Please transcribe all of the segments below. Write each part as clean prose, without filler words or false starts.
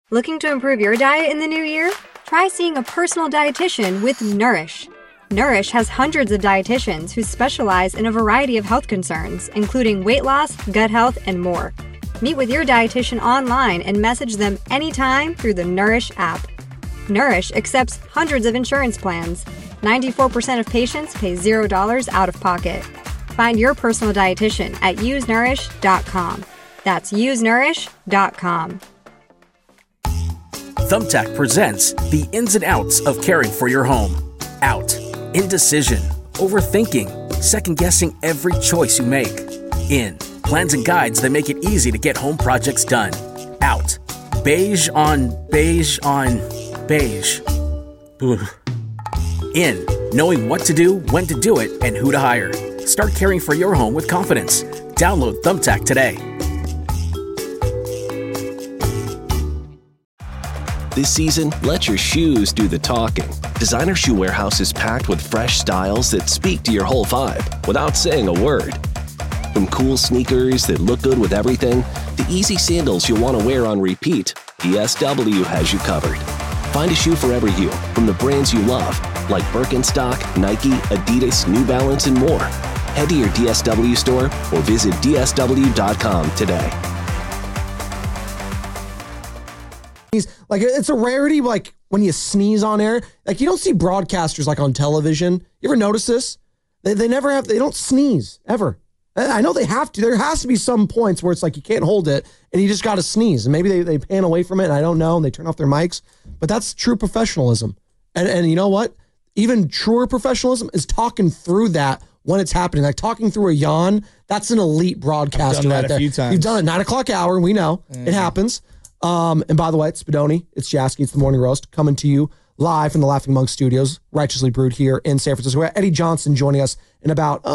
Looking to improve your diet in the new year? Try seeing a personal dietitian with Nourish. Nourish has hundreds of dietitians who specialize in a variety of health concerns, including weight loss, gut health, and more. Meet with your dietitian online and message them anytime through the Nourish app. Nourish accepts hundreds of insurance plans. 94% of patients pay $0 out of pocket. Find your personal dietitian at usenourish.com. That's usenourish.com. Thumbtack presents the ins and outs of caring for your home. Out. Indecision. Overthinking. Second-guessing every choice you make. In. Plans and guides that make it easy to get home projects done. Out. Beige on beige on beige. Ugh. In. Knowing what to do, when to do it, and who to hire. Start caring for your home with confidence. Download Thumbtack today. This season, let your shoes do the talking. Designer Shoe Warehouse is packed with fresh styles that speak to your whole vibe without saying a word. From cool sneakers that look good with everything, to easy sandals you'll want to wear on repeat, DSW has you covered. Find a shoe for every you from the brands you love, like Birkenstock, Nike, Adidas, New Balance, and more. Head to your DSW store or visit dsw.com today. Like, it's a rarity, like, when you sneeze on air. Like, you don't see broadcasters, like, on television. You ever notice this? They don't sneeze, ever. I know they have to. There has to be some points where it's like you can't hold it, and you just got to sneeze. And maybe they pan away from it, and I don't know, and they turn off their mics. But that's true professionalism. And you know what? Even truer professionalism is talking through that when it's happening. Like, talking through a yawn, that's an elite broadcaster. I've done that right there. a few times. You've done it. 9 o'clock hour, we know. It happens. And by the way, it's Spadoni, it's Jasky, it's the Morning Roast, coming to you live from the Laughing Monk Studios, Righteously Brewed here in San Francisco. We got Eddie Johnson joining us in about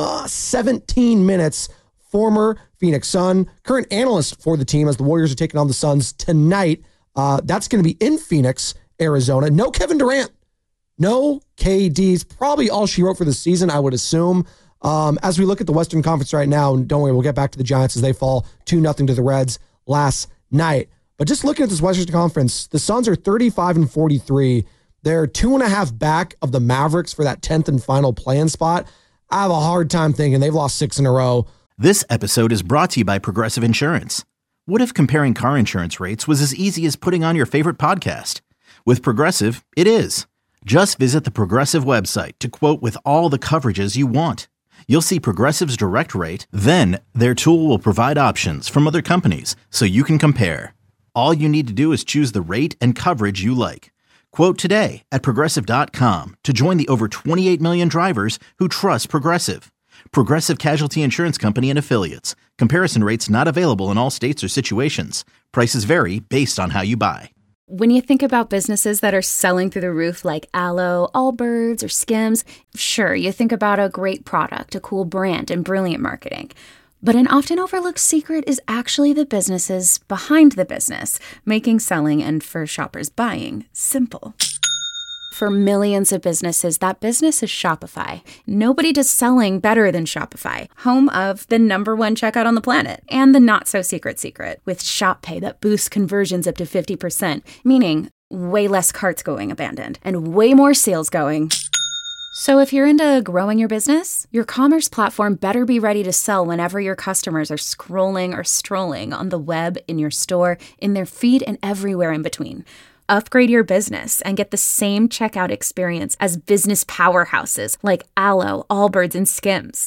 17 minutes. Former Phoenix Sun, current analyst for the team as the Warriors are taking on the Suns tonight. That's going to be in Phoenix, Arizona. No Kevin Durant, no KD's. Probably all she wrote for the season, I would assume. As we look at the Western Conference right now, and don't worry, we'll get back to the Giants as they fall 2-0 to the Reds last night. But just looking at this Western Conference, the Suns are 35-43. They're 2.5 back of the Mavericks for that 10th and final play-in spot. I have a hard time thinking they've lost 6 in a row. This episode is brought to you by Progressive Insurance. What if comparing car insurance rates was as easy as putting on your favorite podcast? With Progressive, it is. Just visit the Progressive website to quote with all the coverages you want. You'll see Progressive's direct rate, then their tool will provide options from other companies so you can compare. All you need to do is choose the rate and coverage you like. Quote today at Progressive.com to join the over 28 million drivers who trust Progressive. Progressive Casualty Insurance Company and Affiliates. Comparison rates not available in all states or situations. Prices vary based on how you buy. When you think about businesses that are selling through the roof like Aloe, Allbirds, or Skims, sure, you think about a great product, a cool brand, and brilliant marketing. But an often overlooked secret is actually the businesses behind the business, making selling and for shoppers buying simple. For millions of businesses, that business is Shopify. Nobody does selling better than Shopify, home of the #1 checkout on the planet and the not-so-secret secret with Shop Pay that boosts conversions up to 50%, meaning way less carts going abandoned and way more sales going. So if you're into growing your business, your commerce platform better be ready to sell whenever your customers are scrolling or strolling on the web, in your store, in their feed, and everywhere in between. Upgrade your business and get the same checkout experience as business powerhouses like Aloe, Allbirds, and Skims.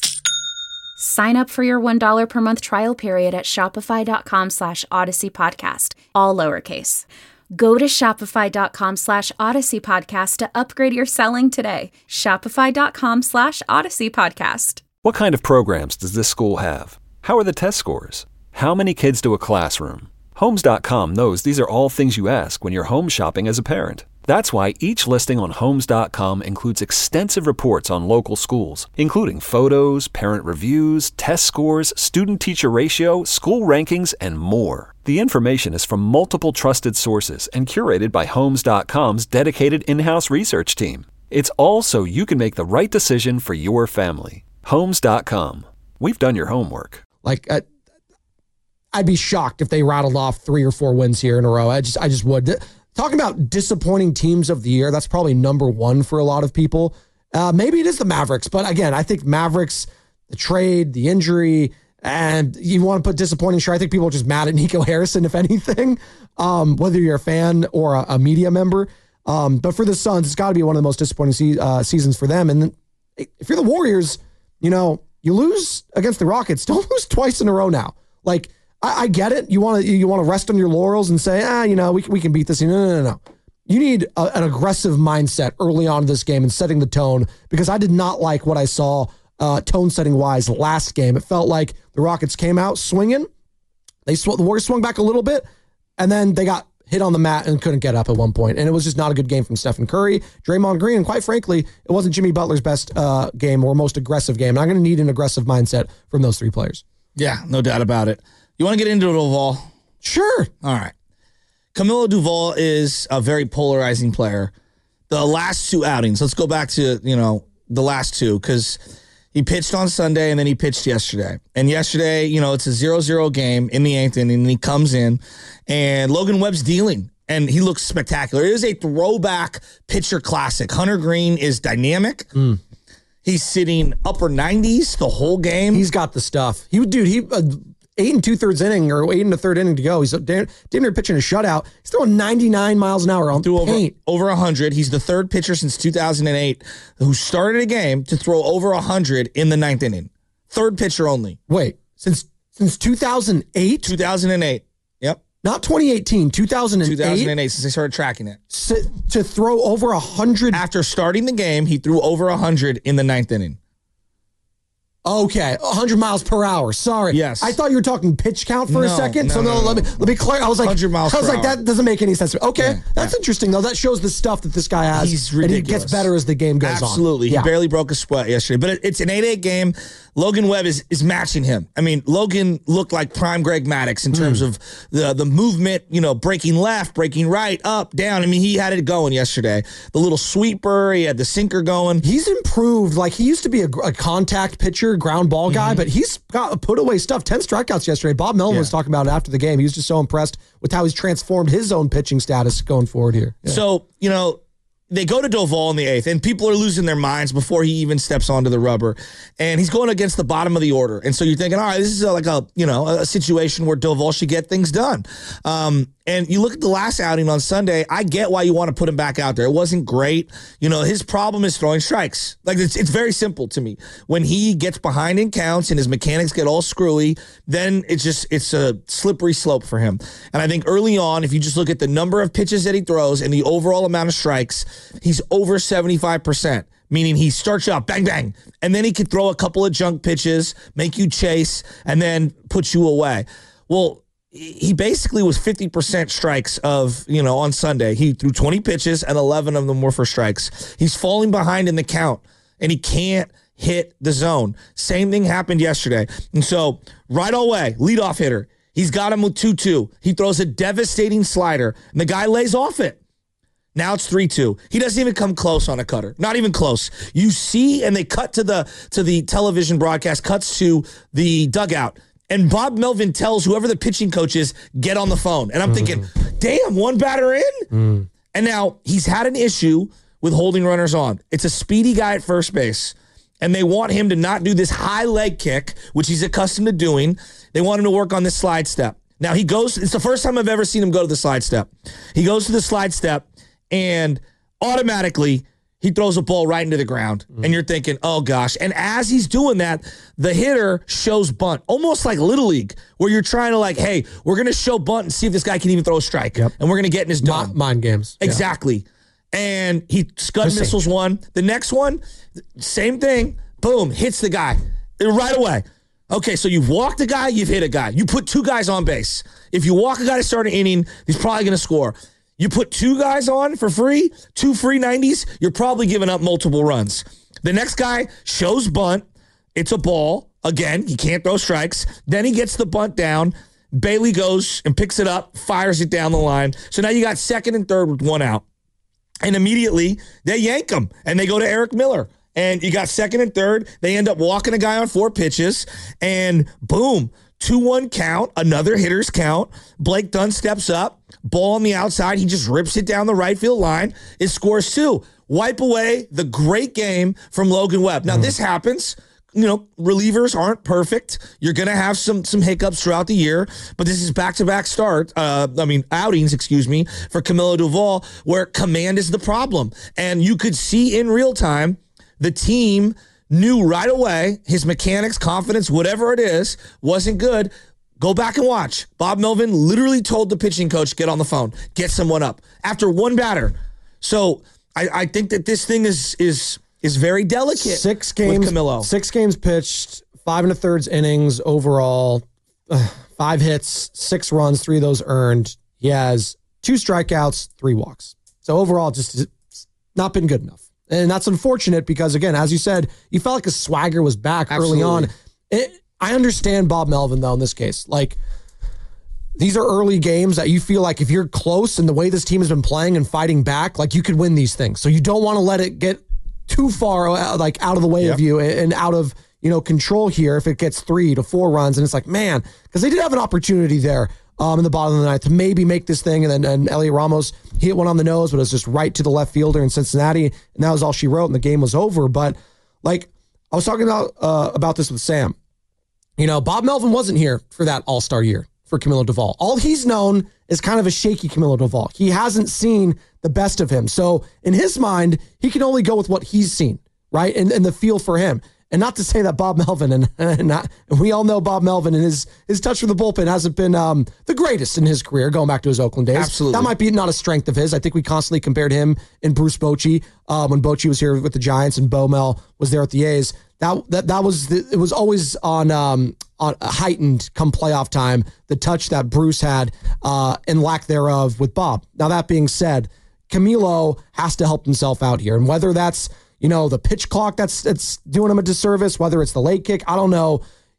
Sign up for your $1 per month trial period at shopify.com/Odyssey Podcast, all lowercase. Go to shopify.com/Odyssey Podcast to upgrade your selling today. Shopify.com/Odyssey Podcast. What kind of programs does this school have? How are the test scores? How many kids do a classroom? Homes.com knows these are all things you ask when you're home shopping as a parent. That's why each listing on Homes.com includes extensive reports on local schools, including photos, parent reviews, test scores, student-teacher ratio, school rankings, and more. The information is from multiple trusted sources and curated by Homes.com's dedicated in-house research team. It's all so you can make the right decision for your family. Homes.com. We've done your homework. Like, I'd be shocked if they rattled off 3 or 4 wins here in a row. I just would. Talking about disappointing teams of the year, that's probably number one for a lot of people. Maybe it is the Mavericks, but again, I think Mavericks, the trade, the injury, and you want to put disappointing, sure. I think people are just mad at Nico Harrison, if anything, whether you're a fan or a media member. But for the Suns, it's got to be one of the most disappointing seasons for them. And then, if you're the Warriors, you lose against the Rockets. Don't lose twice in a row now. Like, I get it. You want to rest on your laurels and say, we can beat this. No. You need an aggressive mindset early on in this game and setting the tone, because I did not like what I saw tone setting wise last game. It felt like the Rockets came out swinging. The Warriors swung back a little bit, and then they got hit on the mat and couldn't get up at one point. And it was just not a good game from Stephen Curry, Draymond Green, and quite frankly, it wasn't Jimmy Butler's best game or most aggressive game. And I'm going to need an aggressive mindset from those 3 players. Yeah, no doubt about it. You want to get into Duval? Sure. All right. Camilo Duval is a very polarizing player. The last 2 outings, let's go back to, the last 2, because he pitched on Sunday and then he pitched yesterday. And yesterday, it's a 0-0 game in the 8th inning, and he comes in, and Logan Webb's dealing, and he looks spectacular. It is a throwback pitcher classic. Hunter Green is dynamic. He's sitting upper 90s the whole game. He's got the stuff. 8 2/3 inning or 8 1/3 inning to go. He's damn near pitching a shutout. He's throwing 99 miles an hour on paint. Over 100. He's the 3rd pitcher since 2008 who started a game to throw over 100 in the 9th inning. 3rd pitcher only. Wait, since 2008? 2008. Yep. Not 2018, 2008? 2008, since they started tracking it. To throw over 100? After starting the game, he threw over 100 in the 9th inning. Okay, 100 miles per hour. Sorry. Yes. I thought you were talking pitch count for a second. No, let me clear. I was like, 100 miles per hour. that doesn't make any sense. Okay, that's interesting though. That shows the stuff that this guy has. He's ridiculous. And he gets better as the game goes on. Absolutely. He barely broke a sweat yesterday. But it's an 8-8 game. Logan Webb is matching him. I mean, Logan looked like prime Greg Maddux in terms of the movement, breaking left, breaking right, up, down. I mean, he had it going yesterday. The little sweeper, he had the sinker going. He's improved. Like, he used to be a contact pitcher, ground ball guy, but he's got put away stuff. 10 strikeouts yesterday. Bob Melvin was talking about it after the game. He was just so impressed with how he's transformed his own pitching status going forward here. Yeah. So, they go to Doval in the 8th, and people are losing their minds before he even steps onto the rubber. And he's going against the bottom of the order. And so you're thinking, all right, this is a situation where Doval should get things done. And you look at the last outing on Sunday, I get why you want to put him back out there. It wasn't great. His problem is throwing strikes. Like, it's very simple to me. When he gets behind in counts and his mechanics get all screwy, then it's a slippery slope for him. And I think early on, if you just look at the number of pitches that he throws and the overall amount of strikes, he's over 75%. Meaning he starts you out, bang, bang, and then he could throw a couple of junk pitches, make you chase, and then put you away. Well, he basically was 50% strikes on Sunday. He threw 20 pitches and 11 of them were for strikes. He's falling behind in the count and he can't hit the zone. Same thing happened yesterday. And so right away, leadoff hitter, he's got him with 2-2. He throws a devastating slider and the guy lays off it. Now it's 3-2. He doesn't even come close on a cutter. Not even close. You see, and they cut to the television broadcast, cuts to the dugout. And Bob Melvin tells whoever the pitching coach is, get on the phone. And I'm thinking, damn, one batter in? And now he's had an issue with holding runners on. It's a speedy guy at first base. And they want him to not do this high leg kick, which he's accustomed to doing. They want him to work on this slide step. Now it's the first time I've ever seen him go to the slide step. He goes to the slide step and automatically he throws a ball right into the ground. And you're thinking, oh gosh. And as he's doing that, the hitter shows bunt, almost like Little League, where you're trying to hey, we're going to show bunt and see if this guy can even throw a strike. Yep. And we're going to get in his dome. Mind games. Exactly. Yeah. And he scud missiles one. The next one, same thing. Boom, hits the guy right away. Okay, so you've walked a guy, you've hit a guy. You put 2 guys on base. If you walk a guy to start an inning, he's probably going to score. You put 2 guys on for free, 2 free 90s, you're probably giving up multiple runs. The next guy shows bunt. It's a ball. Again, he can't throw strikes. Then he gets the bunt down. Bailey goes and picks it up, fires it down the line. So now you got second and third with 1 out. And immediately they yank him and they go to Eric Miller. And you got second and third. They end up walking a guy on 4 pitches. And boom, 2-1 count, another hitter's count. Blake Dunn steps up, ball on the outside. He just rips it down the right field line. It scores 2. Wipe away the great game from Logan Webb. Now, this happens. You know, relievers aren't perfect. You're going to have some hiccups throughout the year, but this is back-to-back outings, for Camilo Doval, where command is the problem. And you could see in real time, the team knew right away his mechanics, confidence, whatever it is, wasn't good. Go back and watch. Bob Melvin literally told the pitching coach, get on the phone, get someone up after one batter. So I think that this thing is very delicate. 6 games with Camilo. 6 games pitched, 5 1/3 innings overall, 5 hits, 6 runs, 3 of those earned. He has 2 strikeouts, 3 walks. So overall, just not been good enough. And that's unfortunate because, again, as you said, you felt like his swagger was back early on. I understand Bob Melvin, though, in this case. Like, these are early games that you feel like if you're close and the way this team has been playing and fighting back, like, you could win these things. So you don't want to let it get too far, like, out of the way of you and out of, control here if it gets 3 to 4 runs. And it's like, man, because they did have an opportunity there in the bottom of the ninth to maybe make this thing. And Elliot Ramos hit one on the nose, but it was just right to the left fielder in Cincinnati. And that was all she wrote, and the game was over. But, like, I was talking about this with Sam. Bob Melvin wasn't here for that all-star year for Camilo Doval. All he's known is kind of a shaky Camilo Doval. He hasn't seen the best of him. So in his mind, he can only go with what he's seen, right? And the feel for him. And not to say that Bob Melvin, and we all know Bob Melvin and his touch with the bullpen hasn't been the greatest in his career, going back to his Oakland days. Absolutely. That might be not a strength of his. I think we constantly compared him and Bruce Bochy when Bochy was here with the Giants and Bo Mel was there at the A's. It was always on heightened come playoff time, the touch that Bruce had and lack thereof with Bob. Now, that being said, Camilo has to help himself out here. And whether that's, the pitch clock that's doing him a disservice, whether it's the late kick, I don't know.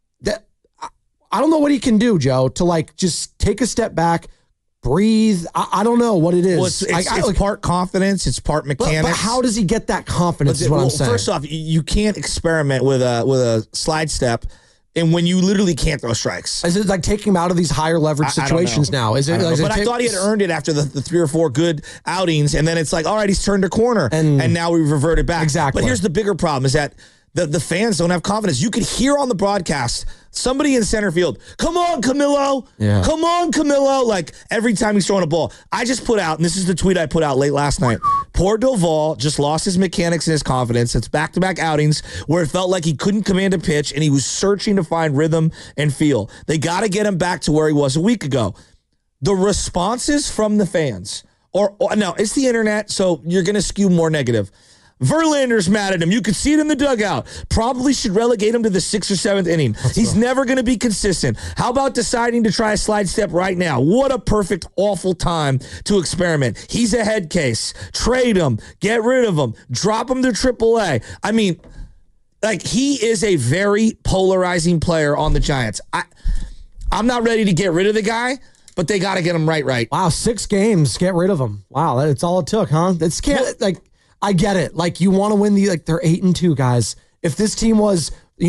I don't know what he can do, Joe, to, like, just take a step back, breathe. I don't know what it is. Well, it's part confidence. It's part mechanics. But how does he get that confidence is what I'm saying. First off, you can't experiment with a slide step and when you literally can't throw strikes. Is it like taking him out of these higher leverage situations now? Is it? But I thought he had earned it after the 3 or 4 good outings, and then it's like, all right, he's turned a corner, and now we've reverted back. Exactly. But here's the bigger problem is that the fans don't have confidence. You could hear on the broadcast somebody in center field, come on, Camilo. Yeah. Come on, Camilo. Like, every time he's throwing a ball. I just put out, and this is the tweet I put out late last night, poor Doval just lost his mechanics and his confidence. It's back-to-back outings where it felt like he couldn't command a pitch, and he was searching to find rhythm and feel. They got to get him back to where he was a week ago. The responses from the fans, or no, it's the internet, so you're going to skew more negative. Verlander's mad at him. You could see it in the dugout. Probably should relegate him to the 6th or 7th inning. He's never going to be consistent. How about deciding to try a slide step right now? What a perfect, awful time to experiment. He's a head case. Trade him. Get rid of him. Drop him to AAA. I mean, like, he is a very polarizing player on the Giants. I'm not ready to get rid of the guy, but they got to get him right. Wow, 6 games. Get rid of him. Wow, that's all it took, huh? I get it. Like, you want to win they're 8-2, guys. If this team was,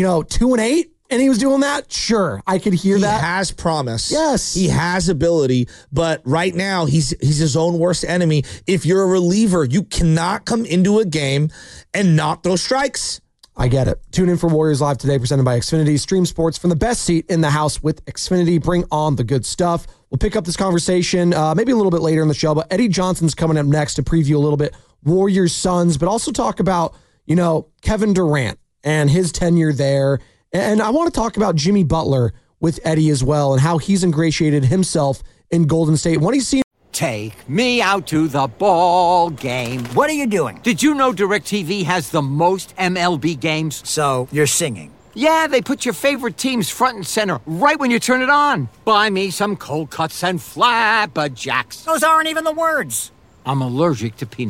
2-8 and he was doing that, sure, I could hear that. He has promise. Yes. He has ability, but right now he's his own worst enemy. If you're a reliever, you cannot come into a game and not throw strikes. I get it. Tune in for Warriors Live today, presented by Xfinity. Stream sports from the best seat in the house with Xfinity. Bring on the good stuff. We'll pick up this conversation maybe a little bit later in the show, but Eddie Johnson's coming up next to preview a little bit Warriors Suns, but also talk about, Kevin Durant and his tenure there. And I want to talk about Jimmy Butler with Eddie as well and how he's ingratiated himself in Golden State. What he's seen. Take me out to the ball game. What are you doing? Did you know DirecTV has the most MLB games? So you're singing. Yeah, they put your favorite teams front and center right when you turn it on. Buy me some cold cuts and flapper jacks. Those aren't even the words. I'm allergic to peanuts.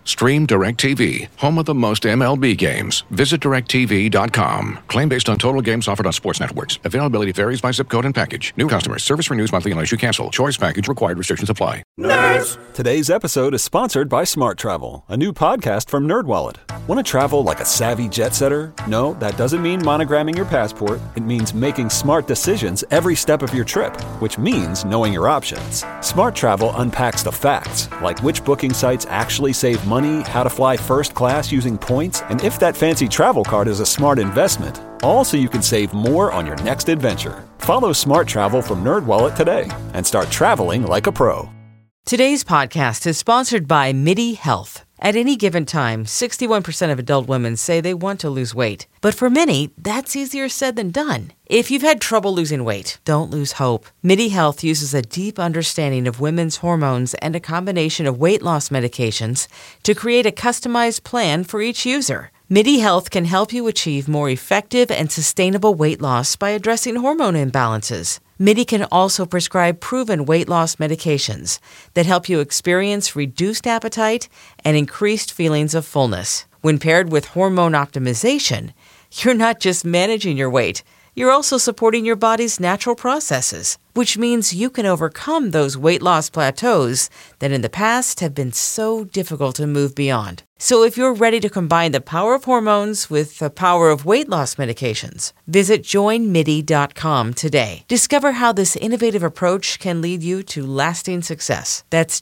Stream DirecTV, home of the most MLB games. Visit DirecTV.com. Claim based on total games offered on sports networks. Availability varies by zip code and package. New customers. Service renews monthly unless you cancel. Choice package required. Restrictions apply. Nerds! Today's episode is sponsored by Smart Travel, a new podcast from NerdWallet. Want to travel like a savvy jet setter? No, that doesn't mean monogramming your passport. It means making smart decisions every step of your trip, which means knowing your options. Smart Travel unpacks the facts, like which booking sites actually save money, how to fly first class using points, and if that fancy travel card is a smart investment. All so you can save more on your next adventure. Follow Smart Travel from NerdWallet today and start traveling like a pro. Today's podcast is sponsored by MIDI Health. At any given time, 61% of adult women say they want to lose weight. But for many, that's easier said than done. If you've had trouble losing weight, don't lose hope. MIDI Health uses a deep understanding of women's hormones and a combination of weight loss medications to create a customized plan for each user. MIDI Health can help you achieve more effective and sustainable weight loss by addressing hormone imbalances. MIDI can also prescribe proven weight loss medications that help you experience reduced appetite and increased feelings of fullness. When paired with hormone optimization, you're not just managing your weight, you're also supporting your body's natural processes, which means you can overcome those weight loss plateaus that in the past have been so difficult to move beyond. So if you're ready to combine the power of hormones with the power of weight loss medications, visit joinmidi.com today. Discover how this innovative approach can lead you to lasting success. That's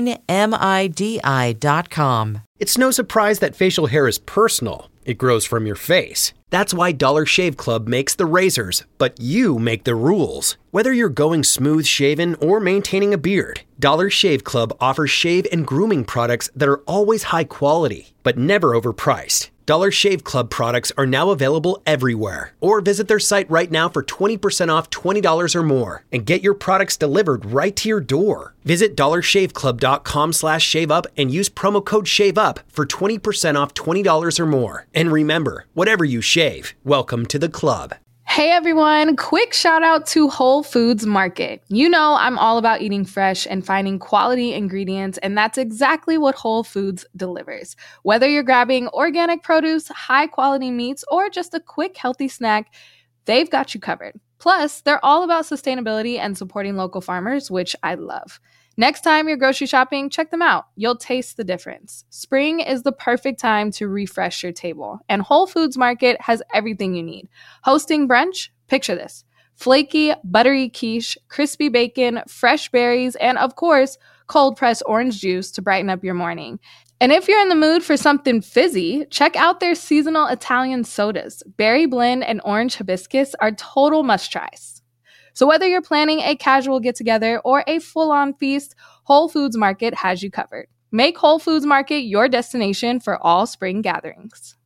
joinmidi.com. It's no surprise that facial hair is personal. It grows from your face. That's why Dollar Shave Club makes the razors, but you make the rules. Whether you're going smooth shaven or maintaining a beard, Dollar Shave Club offers shave and grooming products that are always high quality, but never overpriced. Dollar Shave Club products are now available everywhere. Or visit their site right now for 20% off $20 or more and get your products delivered right to your door. Visit dollarshaveclub.com/shaveup and use promo code SHAVEUP for 20% off $20 or more. And remember, whatever you shave, welcome to the club. Hey everyone, quick shout out to Whole Foods Market. You know I'm all about eating fresh and finding quality ingredients, and that's exactly what Whole Foods delivers. Whether you're grabbing organic produce, high quality meats, or just a quick healthy snack, they've got you covered. Plus, they're all about sustainability and supporting local farmers, which I love. Next time you're grocery shopping, check them out. You'll taste the difference. Spring is the perfect time to refresh your table, and Whole Foods Market has everything you need. Hosting brunch? Picture this. Flaky, buttery quiche, crispy bacon, fresh berries, and of course, cold-pressed orange juice to brighten up your morning. And if you're in the mood for something fizzy, check out their seasonal Italian sodas. Berry blend and orange hibiscus are total must-tries. So whether you're planning a casual get-together or a full-on feast, Whole Foods Market has you covered. Make Whole Foods Market your destination for all spring gatherings.